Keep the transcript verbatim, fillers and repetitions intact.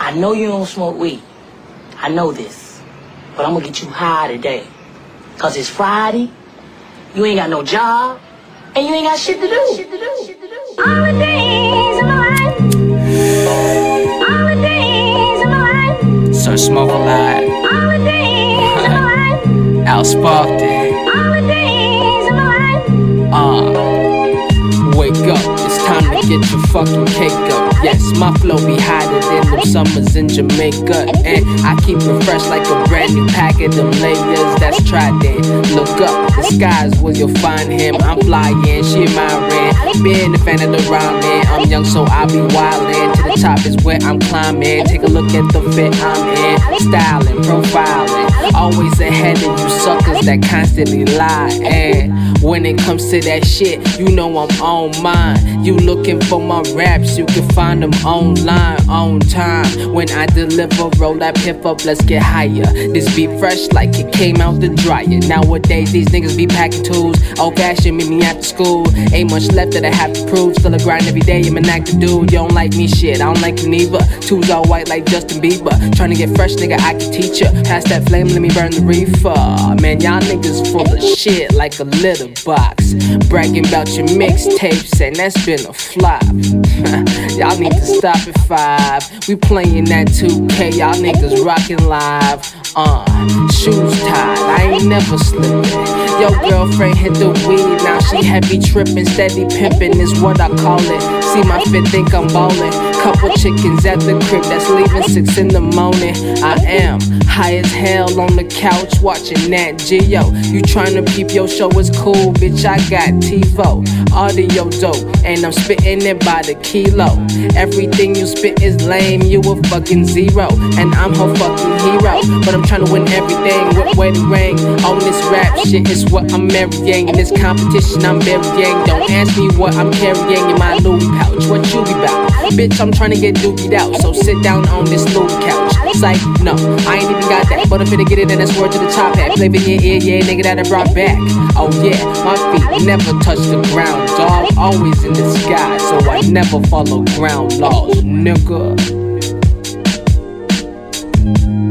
I know you don't smoke weed. I know this. But I'm gonna get you high today. Cause it's Friday, you ain't got no job, and you ain't got shit to do. Shit to do. Shit to do. All the days of my life. All the days of my life. So smoke a lot. All the days of my life. Outsparked it. All the days of my life. Uh, wake up, it's time to get your fucking cake up. Yes, my flow be hotter than them summers in Jamaica. And I keep it fresh like a brand new pack of them layers. That's Trident. Look up, the skies where you'll find him. I'm flying, she admiring. Being a fan of the rhyming. I'm young, so I'll be wildin'. To the top is where I'm climbing. Take a look at the fit I'm in. Styling, profiling. Always ahead of you suckers that constantly lie. And when it comes to that shit, you know I'm on mine. You looking for my raps, you can find them online, on time. When I deliver, roll that piff up, let's get higher. This beat fresh like it came out the dryer. Nowadays, these niggas be packing tools. Old fashioned, meet me after school. Ain't much left that I have to prove. Still a grind every day, I'm an active dude. You don't like me, shit, I don't like you neither. Two's all white like Justin Bieber. Tryna get fresh, nigga, I can teach ya. Pass that flame, let me burn the reefer. Man, y'all niggas full of shit like a litter box. Bragging about your mixtapes, and that's been a flop. Y'all need to stop at five. We playing that two K, y'all niggas rockin' live. Uh, shoes tied, I ain't never slippin'. Yo, girlfriend hit the weed, now she heavy trippin'. Steady pimpin' is what I call it. See my fit, think I'm ballin'. Couple chickens at the crib that's leaving six in the morning. I am high as hell on the couch watching Nat Geo. You tryna peep your show is cool, bitch, I got TiVo. Audio dope, and I'm spittin' it by the kilo. Everything you spit is lame, you a fucking zero. And I'm her fucking hero, but I'm tryna win everything with wedding ring. On this rap shit is what I'm marrying. In this competition I'm burying. Don't ask me what I'm carrying in my Louis pouch. What you be bout? Bitch, I'm tryna get dookied out, so sit down on this Louis couch. Psych, no, I ain't even got that, but I'm finna get it and that's word to the top hat. Flavor in your ear, yeah, nigga that I brought back. Oh yeah, my feet never touch the ground, dog. Always in the sky, so I never follow ground laws, nigga.